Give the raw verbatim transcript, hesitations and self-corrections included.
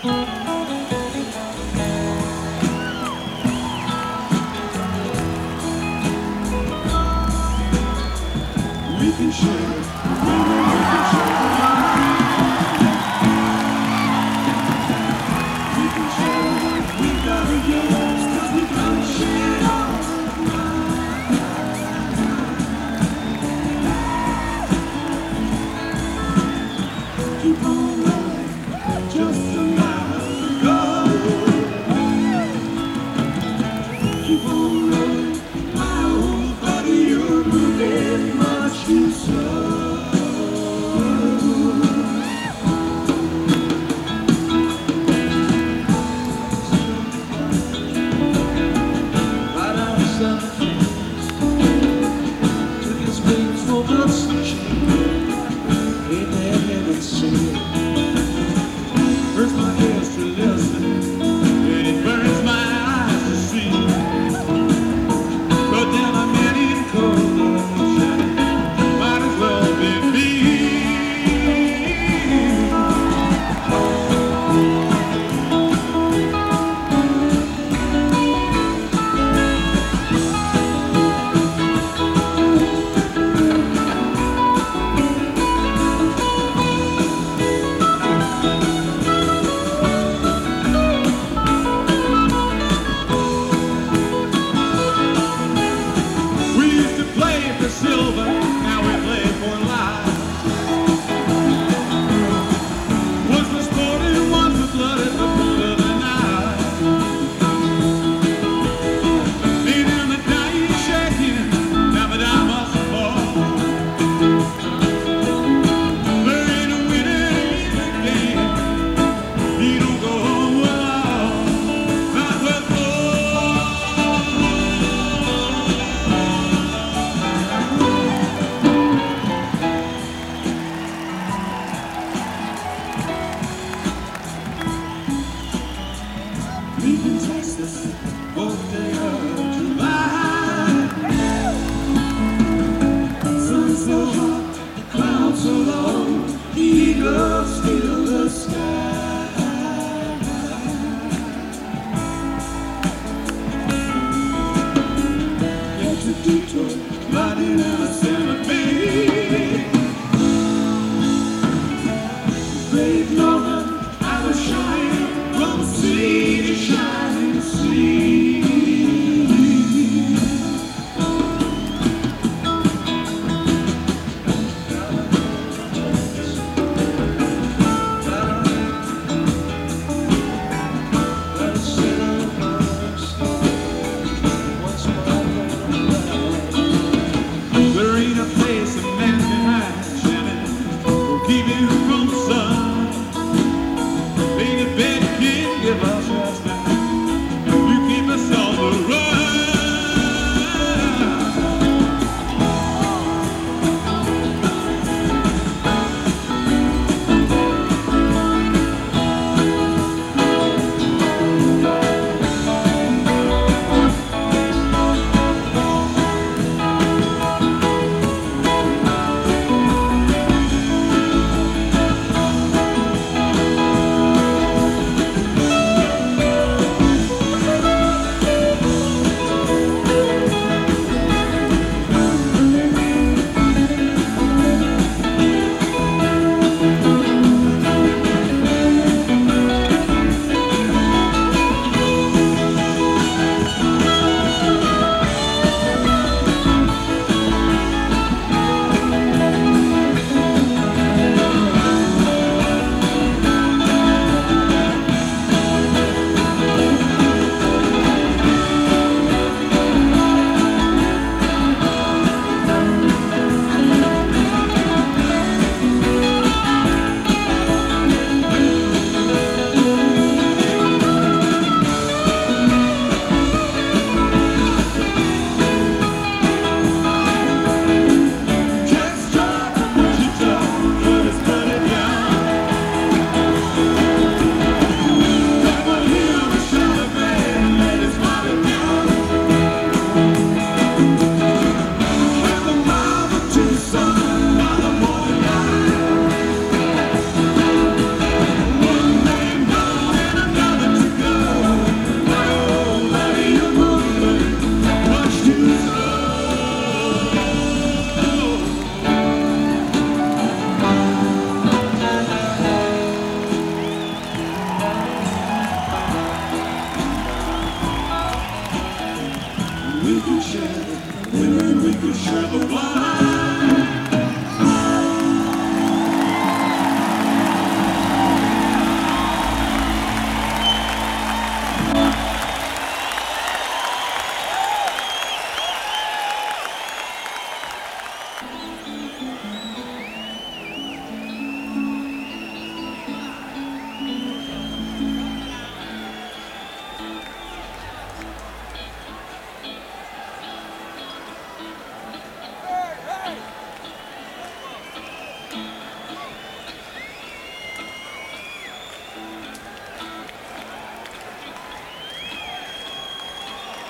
We can share, baby, we can share. We can share, we gotta get lost, 'cause we gotta share it all. Keep on rolling, just a mile to go. Keep on rolling, my old buddy, you're moving much too slow. Right out of sunshine, took his wings for the sunshine. Ain't there heaven singing? Hurts my ears to listen, and it burns my eyes to see. But then I met him cold ocean, might as well be me. We used to play for silver, now we play for life. Was the sporting, was the blooded, the pull of the night. Lean in the dying, shaking, never die must fall. There ain't a winner in the game. You don't go home with all, not with leaving Texas, fourth day of July. Sun so hot, the clouds so low, the eagles fill the sky. Get to Detroit, riding out of Santa Fe. Brave Norman, I was shining from sea to shining sea. sure